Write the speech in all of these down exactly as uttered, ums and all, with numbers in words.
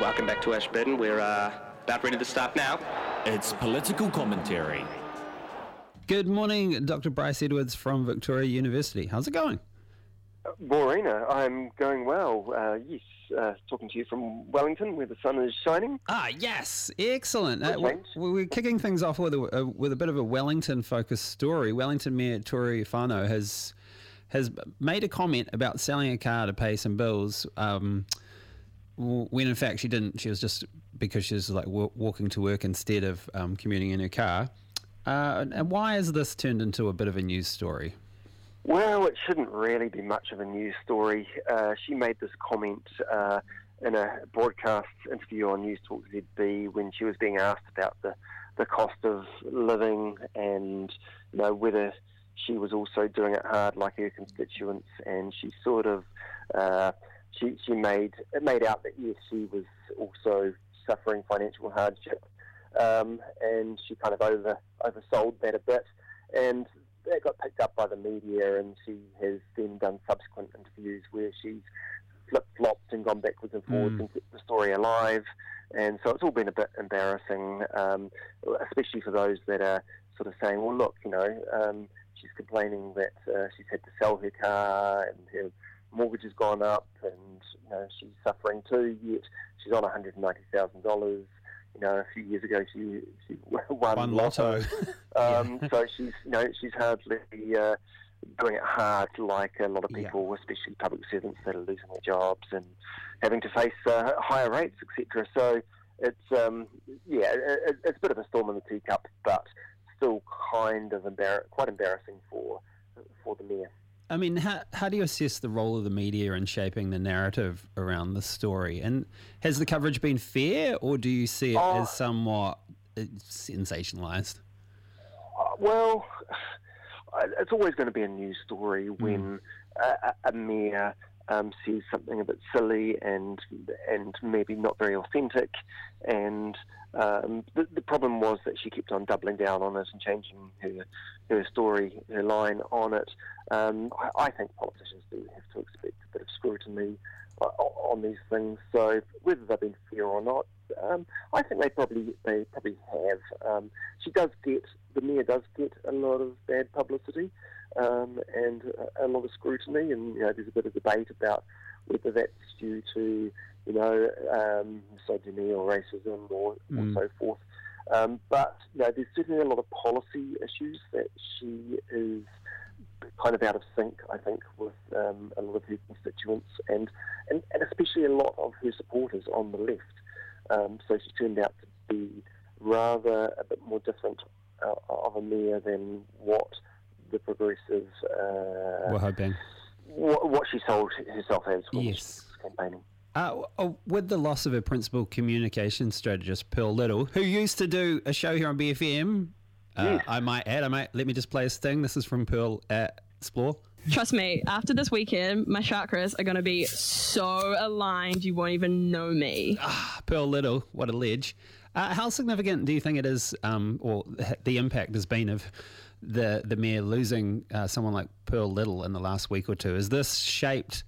Welcome back to Ashburton. We're uh, about ready to start now. It's political commentary. Good morning, Doctor Bryce Edwards from Victoria University. How's it going? Maureen, I'm going well. Uh, yes, uh, talking to you from Wellington, where the sun is shining. Ah, yes, excellent. Uh, Okay. we- we're kicking things off with a, uh, with a bit of a Wellington-focused story. Wellington Mayor Tori Whanau has has made a comment about selling a car to pay some bills. Um, w- when in fact she didn't. She was just because she was like w- walking to work instead of um, commuting in her car. Uh, and why has this turned into a bit of a news story? Well, it shouldn't really be much of a news story. Uh, she made this comment uh, in a broadcast interview on News Talk Z B when she was being asked about the, the cost of living and, you know, whether she was also doing it hard like her constituents, and she sort of uh, she she made it made out that yes, she was also suffering financial hardship, um, and she kind of over oversold that a bit, and that got picked up by the media, and she has then done subsequent interviews where she's flip-flopped and gone backwards and forwards Mm. and kept the story alive, and so it's all been a bit embarrassing, um, especially for those that are sort of saying, well, look, you know, um, she's complaining that uh, she's had to sell her car and her mortgage has gone up, and you know she's suffering too. Yet she's on one hundred ninety thousand dollars. You know, a few years ago she she won, One lotto. um, so she's you know she's hardly uh, doing it hard like a lot of Yeah. people, especially public servants that are losing their jobs and having to face uh, higher rates, et cetera. So it's um, yeah, it, it's a bit of a storm in the teacup, but still kind of embar- quite embarrassing for for the mayor. I mean, how how do you assess the role of the media in shaping the narrative around the story? And has the coverage been fair, or do you see it Oh. as somewhat uh, sensationalised? Uh, well, it's always going to be a news story when a, a mayor um, says something a bit silly and and maybe not very authentic. And um, the, the problem was that she kept on doubling down on it and changing her her story, her line on it. Um, I, I think politicians do have to expect a bit of scrutiny uh, on these things. So whether they've been fair or not, um, I think they probably they probably have. Um, she does get the mayor does get a lot of bad publicity um, and a, a lot of scrutiny, and you know there's a bit of debate about whether that's due to you know um, misogyny or racism or, Mm. or so forth. Um, but you know, there's certainly a lot of policy issues that she is kind of out of sync, I think, with um, a lot of her constituents and, and, and especially a lot of her supporters on the left. Um, so she turned out to be rather a bit more different uh, of a mayor than what the progressives, uh, We're hoping. what, what she sold herself as when Yes. she was campaigning. Uh, oh, with the loss of her principal communication strategist, Pearl Little, who used to do a show here on B F M, uh, Yes. I might add, I might let me just play a sting. This is from Pearl at Explore. Trust me, after this weekend, my chakras are going to be so aligned you won't even know me. Pearl Little, what a ledge. Uh, how significant do you think it is, um, or the impact has been of the the mayor losing uh, someone like Pearl Little in the last week or two? Has this shaped,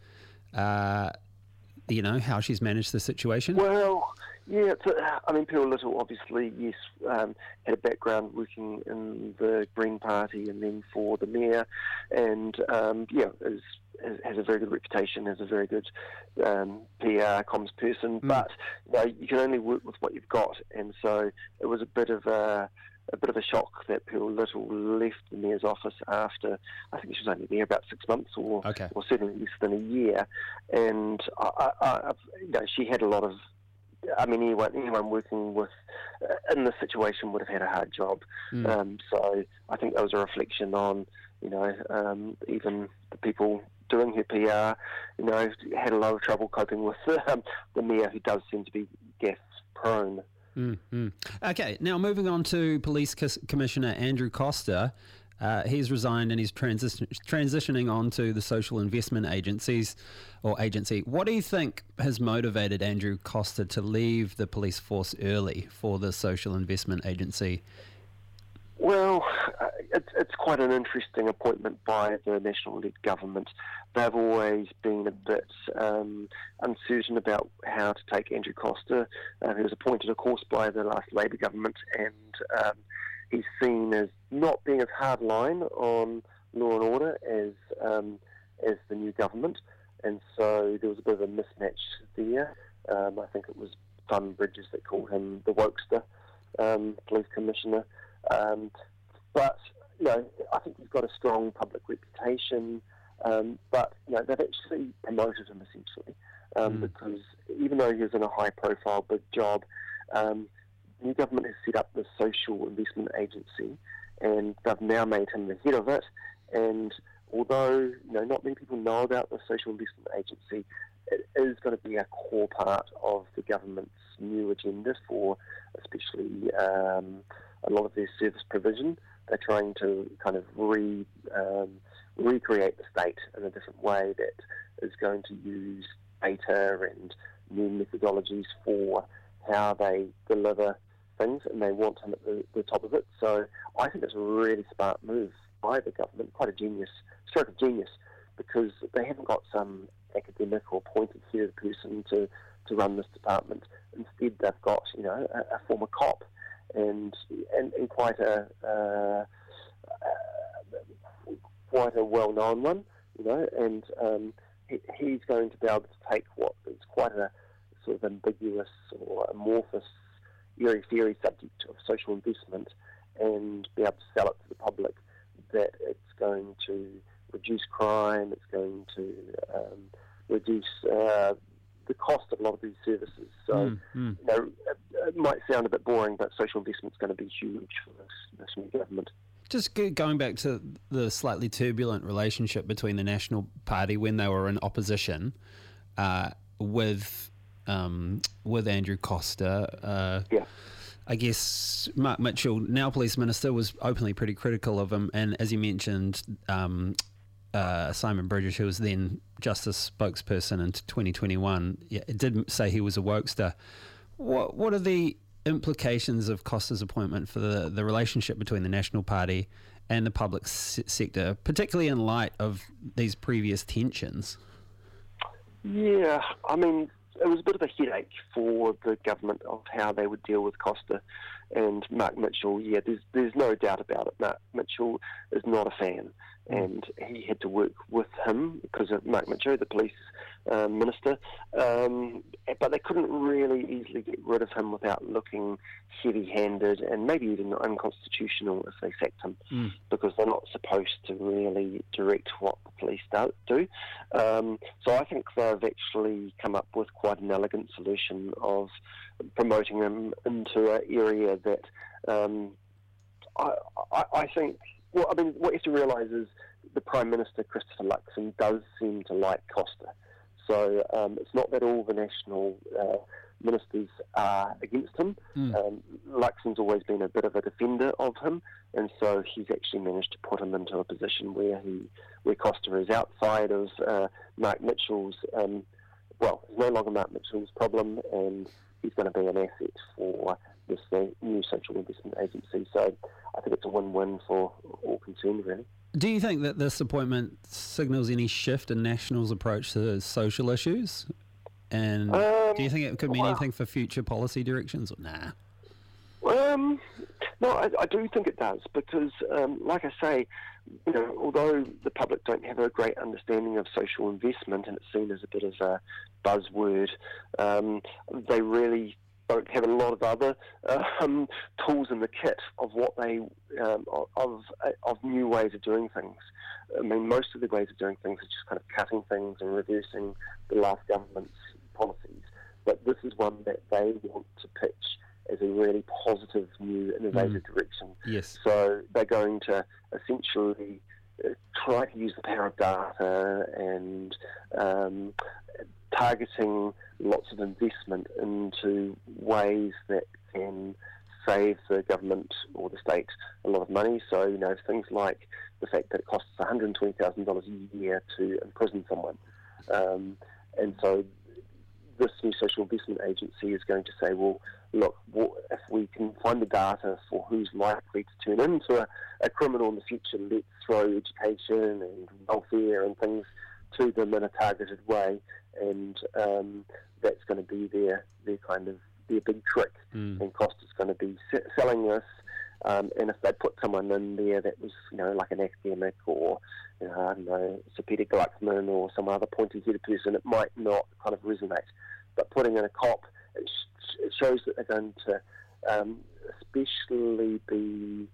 uh, you know, how she's managed the situation? Well, yeah, it's a, I mean, Pearl Little obviously, yes, um, had a background working in the Green Party and then for the mayor, and um, yeah, is, is, has a very good reputation, has a very good um, P R comms person, Mm. but you know, you can only work with what you've got, and so it was a bit of a a bit of a shock that Pearl Little left the mayor's office after, I think she was only there about six months or, Okay. or certainly less than a year, and I, I, I, you know, she had a lot of, I mean, anyone anyone working with uh, in this situation would have had a hard job. Mm. Um, so I think that was a reflection on, you know, um, even the people doing her P R, you know, had a lot of trouble coping with um, the mayor, who does seem to be gas prone. Mm, mm. Okay, now moving on to Police Cus- Commissioner Andrew Costa. Uh, he's resigned and he's transition- transitioning on to the Social Investment Agencies or Agency. What do you think has motivated Andrew Costa to leave the police force early for the Social Investment Agency? Well, uh, it's, it's quite an interesting appointment by the national-led government. They've always been a bit um, uncertain about how to take Andrew Coster, uh, who was appointed, of course, by the last Labour government, and um, he's seen as not being as hardline on law and order as um, as the new government, and so there was a bit of a mismatch there. Um, I think it was Fun Bridges that called him the Wokester um, police commissioner. Um, but, you know, I think he's got a strong public reputation, um, but, you know, they've actually promoted him essentially, um, mm. because even though he was in a high-profile big job, um, the new government has set up the Social Investment Agency, and they've now made him the head of it, and although, you know, not many people know about the Social Investment Agency, it is going to be a core part of the government's new agenda for especially um, a lot of their service provision. They're trying to kind of re, um, recreate the state in a different way that is going to use data and new methodologies for how they deliver things, and they want him at the, the top of it. So I think it's a really smart move by the government, quite a genius, stroke of genius, because they haven't got some academic or appointed head of person to, to run this department. Instead, they've got, you know, a, a former cop, and and, and quite a uh, uh, quite a well-known one, you know, and um, he, he's going to be able to take what is quite a sort of ambiguous or amorphous, airy-fairy subject of social investment, and be able to sell it to the public that it's going to reduce crime, it's going to um, reduce uh, the cost of a lot of these services. So, mm, mm. you know, it, it might sound a bit boring, but social investment is going to be huge for this, this new government. Just go- going back to the slightly turbulent relationship between the National Party when they were in opposition uh, with um, with Andrew Coster. Uh, yeah. I guess Mark Mitchell, now Police Minister, was openly pretty critical of him, and as you mentioned, um, uh, Simon Bridges, who was then Justice spokesperson in twenty twenty-one, yeah, it did say he was a wokester. What what are the implications of Costa's appointment for the, the relationship between the National Party and the public se- sector, particularly in light of these previous tensions? Yeah, I mean, it was a bit of a headache for the government of how they would deal with Costa and Mark Mitchell. Yeah, there's there's no doubt about it. Mark Mitchell is not a fan, and he had to work with him because of Mark Mitchell, the police um, minister. Um, but they couldn't really easily get rid of him without looking heavy-handed and maybe even unconstitutional if they sacked him, mm. because they're not supposed to really direct what the police do. Um, so I think they've actually come up with quite an elegant solution of promoting him into an area that um, I, I, I think, well, I mean, what you have to realise is the Prime Minister, Christopher Luxon, does seem to like Costa. So um, it's not that all the national uh, ministers are against him. Mm. Um, Luxon's always been a bit of a defender of him, and so he's actually managed to put him into a position where he, where Costa is outside of uh, Mark Mitchell's, um, well, he's no longer Mark Mitchell's problem, and he's going to be an asset for this uh, new social investment agency. So I think it's a win-win for all concerned, really. Do you think that this appointment signals any shift in National's approach to social issues? And Um, do you think it could mean well- anything for future policy directions? Or nah. Um, no, I, I do think it does because, um, like I say, you know, although the public don't have a great understanding of social investment and it's seen as a bit of a buzzword, um, they really don't have a lot of other um, tools in the kit of what they um, of of new ways of doing things. I mean, most of the ways of doing things are just kind of cutting things and reversing the last government's policies. But this is one that they want to pitch as a really positive, new, innovative Mm. direction. Yes. So they're going to essentially uh, try to use the power of data and um, targeting lots of investment into ways that can save the government or the state a lot of money. So, you know, things like the fact that it costs one hundred twenty thousand dollars a year to imprison someone. Um, and so this new social investment agency is going to say, well, look, if we can find the data for who's likely to turn into a, a criminal in the future, let's throw education and welfare and things to them in a targeted way, and um, that's going to be their their kind of their big trick. Mm. And Costa's going to be se- selling this. Um, and if they put someone in there that was, you know, like an academic or, you know, I don't know, Sir Peter Glucksmann or some other pointy-headed person, it might not kind of resonate. But putting in a cop, it, sh- it shows that they're going to um, especially be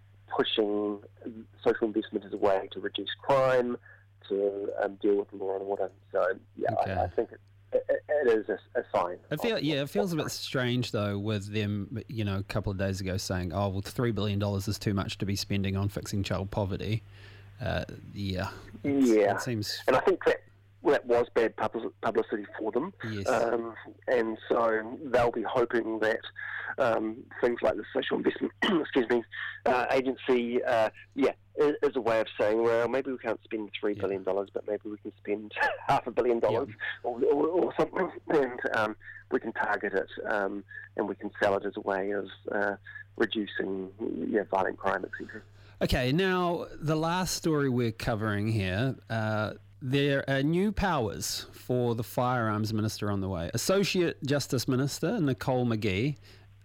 pushing social investment as a way to reduce crime, to um, deal with law and order. So, yeah, okay. I, I think it, it, it is a, a sign. It feel, yeah, it feels a bit strange, though, with them, you know, a couple of days ago saying, oh, well, three billion dollars is too much to be spending on fixing child poverty. Uh, yeah. Yeah. It seems... And I think that that was bad publicity for them. Yes. Um, and so they'll be hoping that um, things like the Social Investment excuse me, uh, Agency, uh, yeah, is, is a way of saying, well, maybe we can't spend three billion dollars, yeah. but maybe we can spend half a billion dollars yeah. or, or, or something, and um, we can target it um, and we can sell it as a way of uh, reducing yeah, violent crime, et cetera. Okay, now the last story we're covering here, uh, there are new powers for the Firearms Minister on the way. Associate Justice Minister Nicole McGee,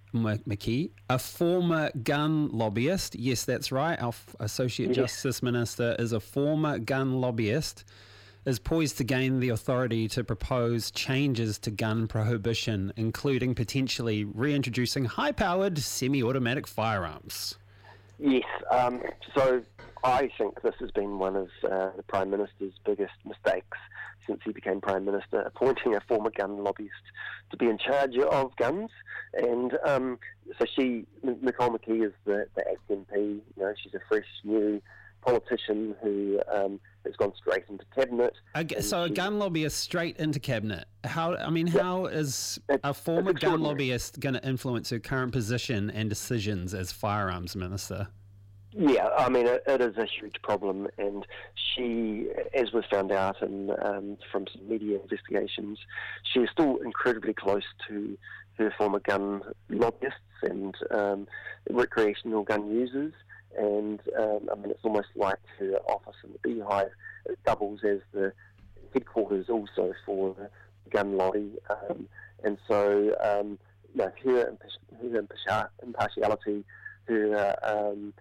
McKee, a former gun lobbyist. Yes, that's right. Our f- Associate yes. Justice Minister is a former gun lobbyist, is poised to gain the authority to propose changes to gun prohibition, including potentially reintroducing high-powered semi-automatic firearms. Yes, um, so I think this has been one of uh, the Prime Minister's biggest mistakes since he became Prime Minister, appointing a former gun lobbyist to be in charge of guns. And um, so she, Nicole McKee, is the, the A C M P. You know, she's a fresh, new politician who um, has gone straight into cabinet. A, so a gun lobbyist straight into cabinet. How? I mean, yeah, how is a former gun lobbyist going to influence her current position and decisions as Firearms Minister? Yeah, I mean, it, it is a huge problem, and she, as was found out in, um, from some media investigations, she is still incredibly close to her former gun lobbyists and um, recreational gun users, and um, I mean, it's almost like her office in the Beehive. It doubles as the headquarters also for the gun lobby, um, and so um, you know, her, her impartiality, her um,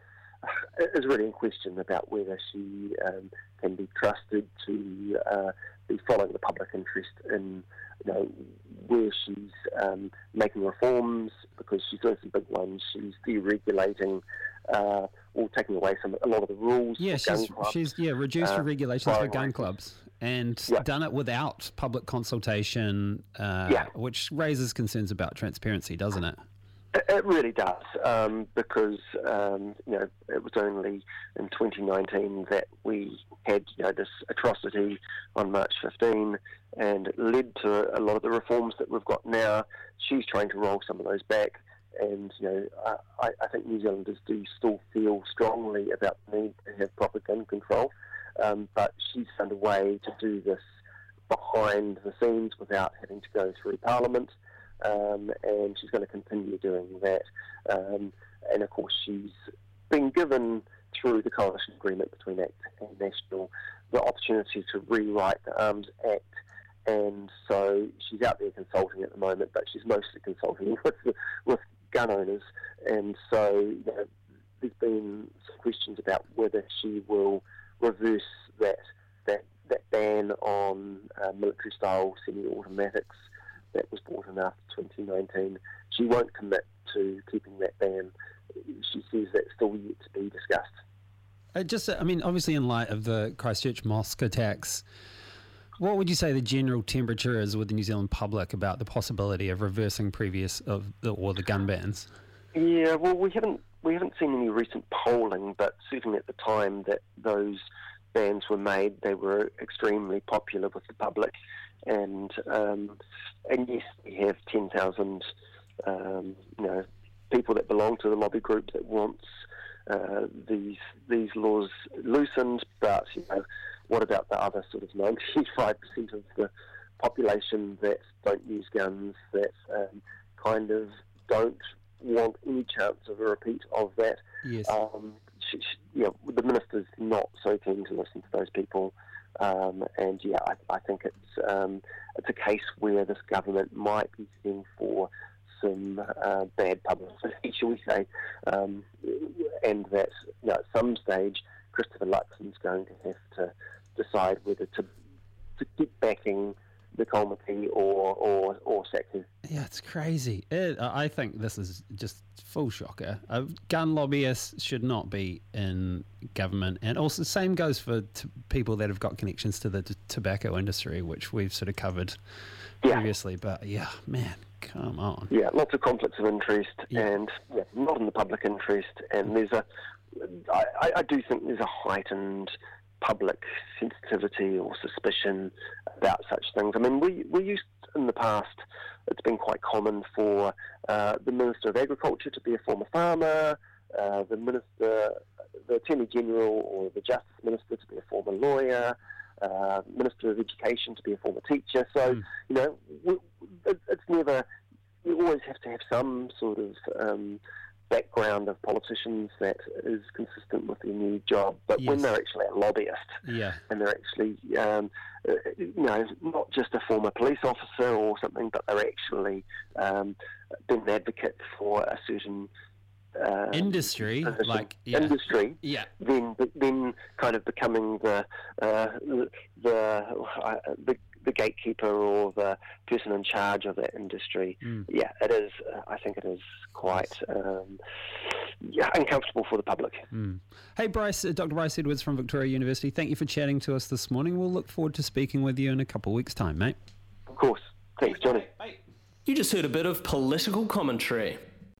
is really in question about whether she um, can be trusted to uh, be following the public interest in, you know, where she's um, making reforms, because she's doing some big ones. She's deregulating, uh, or taking away some a lot of the rules. Yeah, for she's gun clubs. she's yeah reduced uh, the regulations for gun clubs and yeah. done it without public consultation, uh, yeah. which raises concerns about transparency, doesn't it? It really does, um, because um, you know, it was only in twenty nineteen that we had, you know, this atrocity on March fifteenth, and it led to a lot of the reforms that we've got now. She's trying to roll some of those back, and you know, I, I think New Zealanders do still feel strongly about the need to have proper gun control, um, but she's found a way to do this behind the scenes without having to go through Parliament. Um, and she's going to continue doing that. Um, and of course, she's been given through the coalition agreement between ACT and National the opportunity to rewrite the Arms Act. And so she's out there consulting at the moment, but she's mostly consulting with with gun owners. And so you know, there's been some questions about whether she will reverse that that that ban on uh, military-style semi-automatics that was brought in after twenty nineteen. She won't commit to keeping that ban. She says that's still yet to be discussed. Uh, just, I mean, obviously in light of the Christchurch mosque attacks, what would you say the general temperature is with the New Zealand public about the possibility of reversing previous of the, or the gun bans? Yeah, well, we haven't we haven't seen any recent polling, but certainly at the time that those bans were made, they were extremely popular with the public. And um, and yes, we have ten thousand um, you know, people that belong to the lobby group that wants uh, these these laws loosened. But you know, what about the other sort of ninety-five percent of the population that don't use guns, that um, kind of don't want any chance of a repeat of that. Yes. Um, she, she, you know, the minister's not so keen to listen to those people. Um, and yeah, I, I think it's um, it's a case where this government might be heading for some uh, bad publicity, shall we say, um, and that you know, at some stage Christopher Luxon's going to have to decide whether to to keep backing the committee or or or sack him. Yeah, it's crazy. It, I think this is just full shocker. Uh, gun lobbyists should not be in government, and also same goes for t- people that have got connections to the t- tobacco industry, which we've sort of covered Yeah. previously. But yeah, man, come on. Yeah, lots of conflicts of interest, Yeah. and yeah, not in the public interest. And there's a, I, I- I do think there's a heightened public sensitivity or suspicion about such things. I mean, we we used in the past, it's been quite common for uh, the Minister of Agriculture to be a former farmer, uh, the Minister, the Attorney General or the Justice Minister to be a former lawyer, uh, Minister of Education to be a former teacher. So, Mm. you know, we, it, it's never, you always have to have some sort of um, background of politicians that is consistent with their new job. But when Yes. they're actually a lobbyist, Yeah. and they're actually, um, uh, you know, not just a former police officer or something, but they're actually um, been an advocate for a certain um, Industry, position- like, yeah. industry. Yeah. Then, then kind of becoming the uh, the uh, the the gatekeeper or the person in charge of that industry. Mm. Yeah, it is. Uh, I think it is quite um, yeah, uncomfortable for the public. Mm. Hey, Bryce, uh, Doctor Bryce Edwards from Victoria University. Thank you for chatting to us this morning. We'll look forward to speaking with you in a couple of weeks' time, mate. Of course. Thanks, Johnny. You just heard a bit of political commentary.